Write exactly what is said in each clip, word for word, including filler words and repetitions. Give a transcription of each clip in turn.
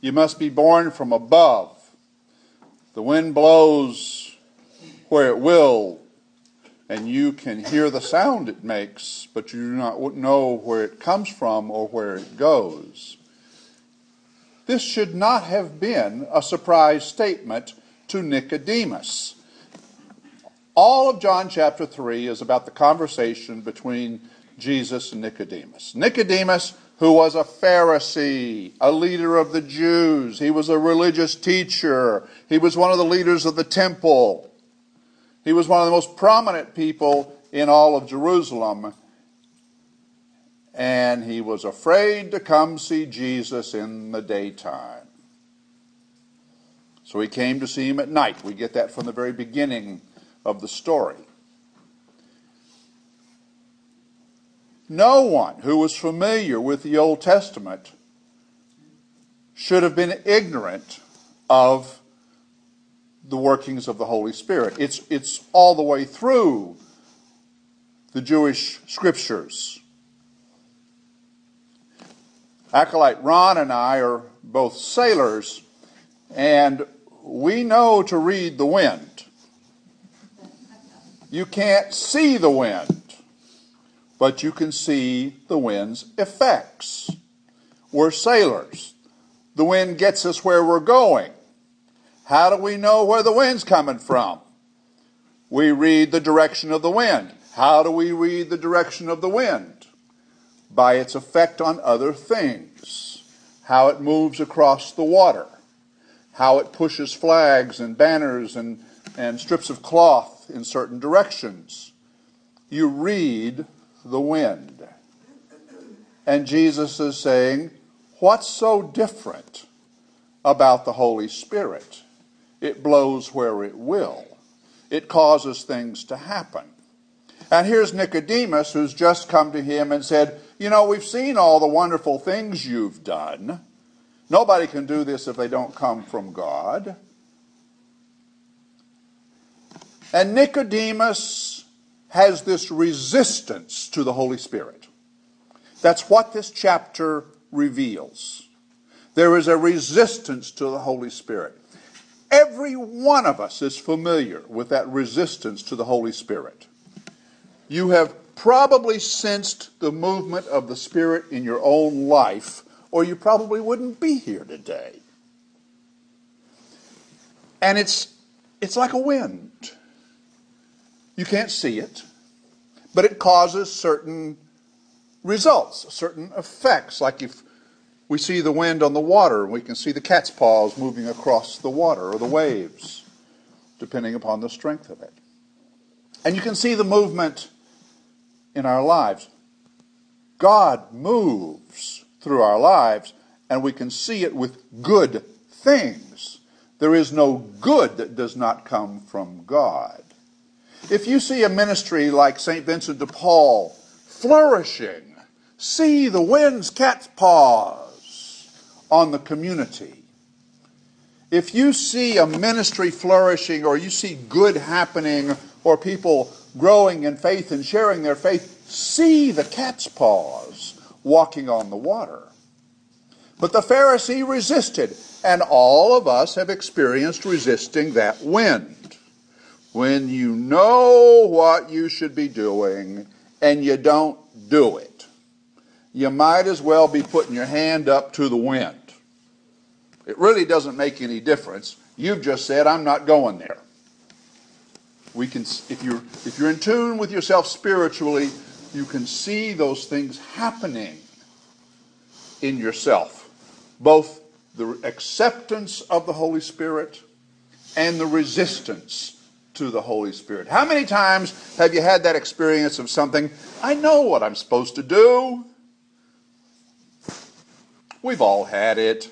You must be born from above. The wind blows where it will, and you can hear the sound it makes, but you do not know where it comes from or where it goes. This should not have been a surprise statement to Nicodemus. All of John chapter three is about the conversation between Jesus and Nicodemus. Nicodemus, who was a Pharisee, a leader of the Jews. He was a religious teacher. He was one of the leaders of the temple. He was one of the most prominent people in all of Jerusalem. And he was afraid to come see Jesus in the daytime. So he came to see him at night. We get that from the very beginning of the story. No one who was familiar with the Old Testament should have been ignorant of the workings of the Holy Spirit. It's, it's all the way through the Jewish scriptures. Acolyte Ron and I are both sailors, and we know to read the wind. You can't see the wind, but you can see the wind's effects. We're sailors. The wind gets us where we're going. How do we know where the wind's coming from? We read the direction of the wind. How do we read the direction of the wind? By its effect on other things. How it moves across the water. How it pushes flags and banners and, and strips of cloth in certain directions. You read the wind. And Jesus is saying, what's so different about the Holy Spirit? It blows where it will. It causes things to happen. And here's Nicodemus, who's just come to him and said, you know, we've seen all the wonderful things you've done. Nobody can do this if they don't come from God. And Nicodemus has this resistance to the Holy Spirit. That's what this chapter reveals. There is a resistance to the Holy Spirit. Every one of us is familiar with that resistance to the Holy Spirit. You have probably sensed the movement of the Spirit in your own life, or you probably wouldn't be here today. And it's it's like a wind. You can't see it, but it causes certain results, certain effects. Like if we see the wind on the water, we can see the cat's paws moving across the water or the waves, depending upon the strength of it. And you can see the movement in our lives. God moves through our lives, and we can see it with good things. There is no good that does not come from God. If you see a ministry like Saint Vincent de Paul flourishing, see the wind's cat's paws on the community. If you see a ministry flourishing, or you see good happening, or people growing in faith and sharing their faith, see the cat's paws walking on the water. But the Pharisee resisted, and all of us have experienced resisting that wind. When you know what you should be doing and you don't do it, you might as well be putting your hand up to the wind. It really doesn't make any difference. You've just said, I'm not going there. We can, if you're, if you're in tune with yourself spiritually, you can see those things happening in yourself. Both the acceptance of the Holy Spirit and the resistance to the Holy Spirit. How many times have you had that experience of something, I know what I'm supposed to do? We've all had it.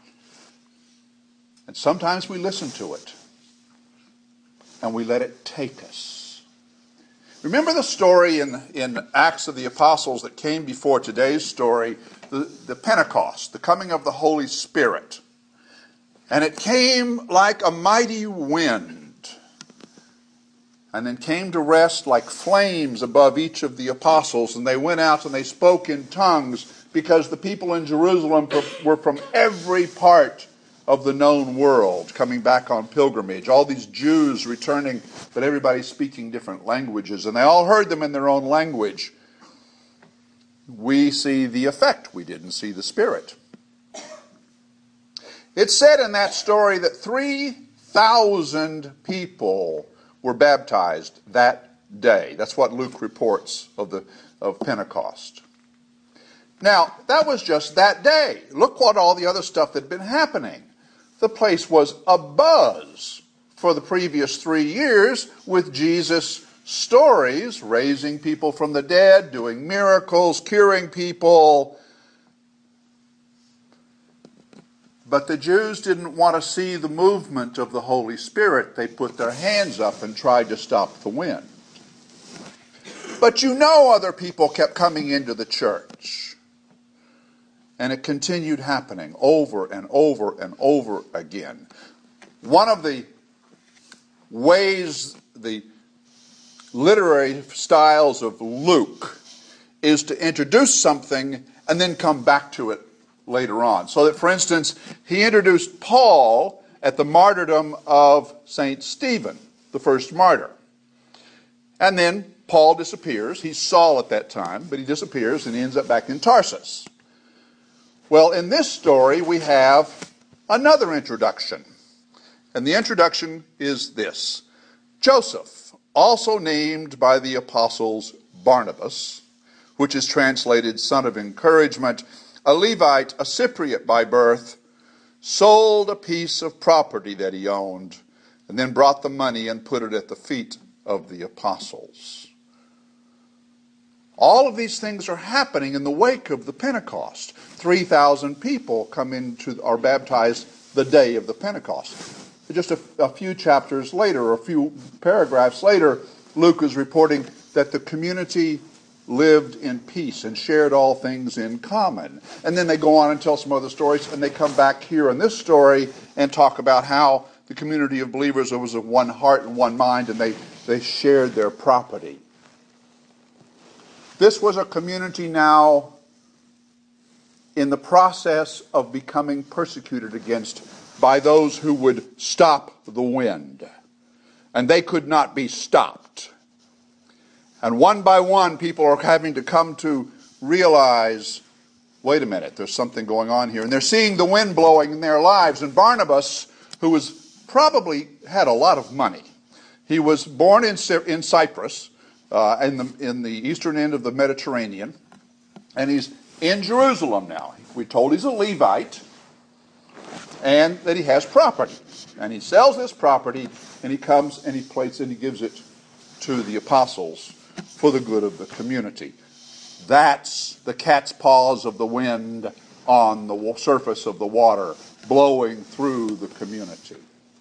And sometimes we listen to it. And we let it take us. Remember the story in, in Acts of the Apostles that came before today's story, the, the Pentecost, the coming of the Holy Spirit. And it came like a mighty wind. and then came to rest like flames above each of the apostles. And they went out and they spoke in tongues, because the people in Jerusalem were from every part of the known world coming back on pilgrimage. All these Jews returning, but everybody speaking different languages. And they all heard them in their own language. We see the effect. We didn't see the Spirit. It's said in that story that three thousand people were baptized that day. That's what Luke reports of the of Pentecost. Now, that was just that day. Look what all the other stuff that had been happening. The place was abuzz for the previous three years with Jesus' stories, raising people from the dead, doing miracles, curing people. But the Jews didn't want to see the movement of the Holy Spirit. They put their hands up and tried to stop the wind. But you know other people kept coming into the church. And it continued happening over and over and over again. One of the ways, the literary styles of Luke is to introduce something and then come back to it later on. So that, for instance, he introduced Paul at the martyrdom of Saint Stephen, the first martyr. And then Paul disappears. He's Saul at that time, but he disappears and he ends up back in Tarsus. Well, in this story, we have another introduction. And the introduction is this. Joseph, also named by the apostles Barnabas, which is translated son of encouragement, a Levite, a Cypriot by birth, sold a piece of property that he owned, and then brought the money and put it at the feet of the apostles. All of these things are happening in the wake of the Pentecost. three thousand people come into, are baptized the day of the Pentecost. Just a, a few chapters later, a few paragraphs later, Luke is reporting that the community lived in peace and shared all things in common. And then they go on and tell some other stories, and they come back here in this story and talk about how the community of believers was of one heart and one mind, and they, they shared their property. This was a community now in the process of becoming persecuted against by those who would stop the wind. And they could not be stopped. And one by one, people are having to come to realize, wait a minute, there's something going on here. And they're seeing the wind blowing in their lives. And Barnabas, who was probably had a lot of money, he was born in, in Cyprus, Uh, in the in the eastern end of the Mediterranean, and he's in Jerusalem now. We're told he's a Levite, and that he has property, and he sells this property, and he comes and he places and he gives it to the apostles for the good of the community. That's the cat's paws of the wind on the surface of the water, blowing through the community.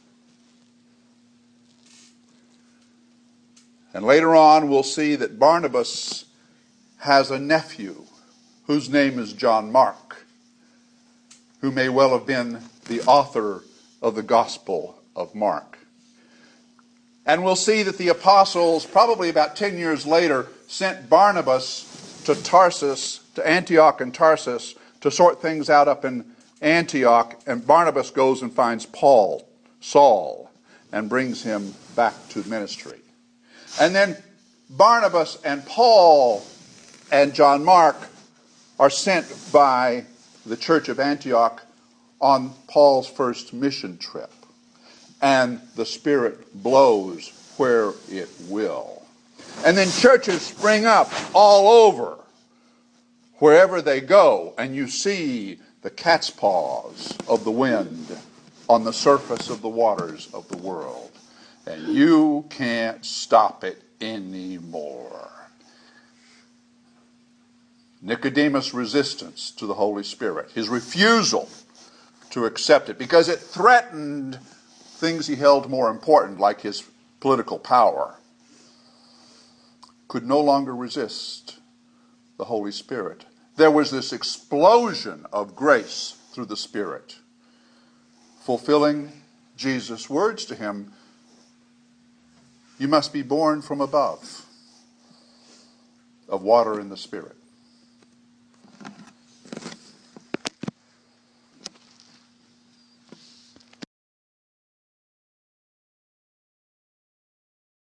And later on, we'll see that Barnabas has a nephew whose name is John Mark, who may well have been the author of the Gospel of Mark. And we'll see that the apostles, probably about ten years later, sent Barnabas to Tarsus, to Antioch and Tarsus, to sort things out up in Antioch. And Barnabas goes and finds Paul, Saul, and brings him back to ministry. And then Barnabas and Paul and John Mark are sent by the church of Antioch on Paul's first mission trip. And the Spirit blows where it will. And then churches spring up all over, wherever they go. And you see the cat's paws of the wind on the surface of the waters of the world. And you can't stop it anymore. Nicodemus' resistance to the Holy Spirit, his refusal to accept it, because it threatened things he held more important, like his political power, could no longer resist the Holy Spirit. There was this explosion of grace through the Spirit, fulfilling Jesus' words to him, You must be born from above, of water and the Spirit.